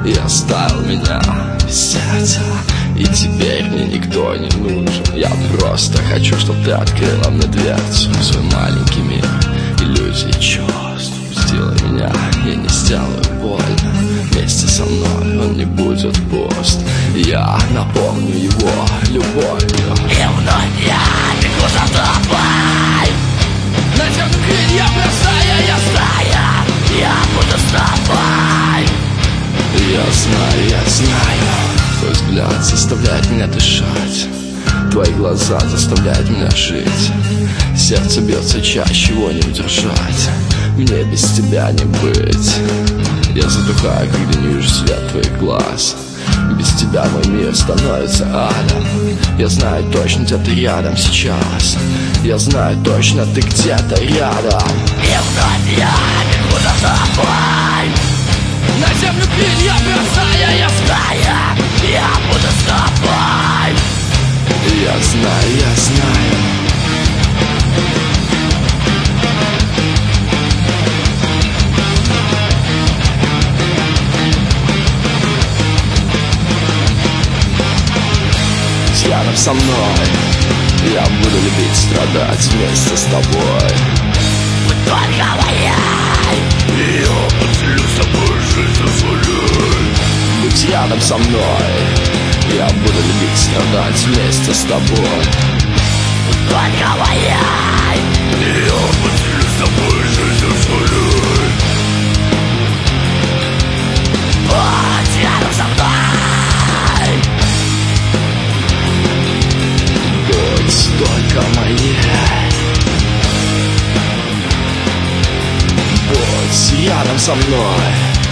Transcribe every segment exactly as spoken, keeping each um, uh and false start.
И оставил меня без сердца, и теперь мне никто не нужен. Я просто хочу, чтобы ты открыла мне дверцу в свой маленький мир иллюзий чувств. Сделай меня, я не сделаю больно. Вместе со мной он не будет пуст. Я наполню его любовью. И вновь я бегу за тобой, Натяну крылья, бросая, я зная, я буду с тобой. Я знаю, я знаю. Твой взгляд заставляет меня дышать, твои глаза заставляют меня жить. Сердце бьется чаще, его не удержать. Мне без тебя не быть. Я затухаю, когда не вижу свет твоих глаз. Без тебя мой мир становится адом. Я знаю точно, где ты рядом сейчас. Я знаю точно, ты где-то рядом. И вновь я бегу за тобой, На землю крылья бросая, я зная, я буду с тобой. Я знаю, я знаю. Рядом со мной я буду любить, страдать вместе с тобой. Только моей, Я поделю с тобой жизнь свою. Будь рядом со мной, я буду любить, страдать вместе с тобой. только моей. Я поделю с тобой жизнь свою. Будь рядом со мной. Будь только моей. Будь рядом со мной.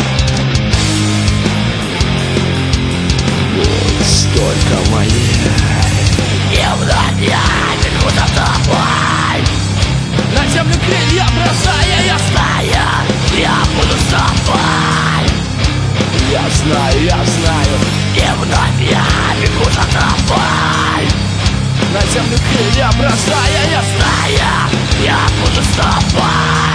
Будь только моей. И вновь я бегу за тобой, На землю крылья бросая, я зная, я буду с тобой. Я знаю, я знаю. И вновь я бегу за тобой, На землю крылья бросая, я зная, я буду с тобой.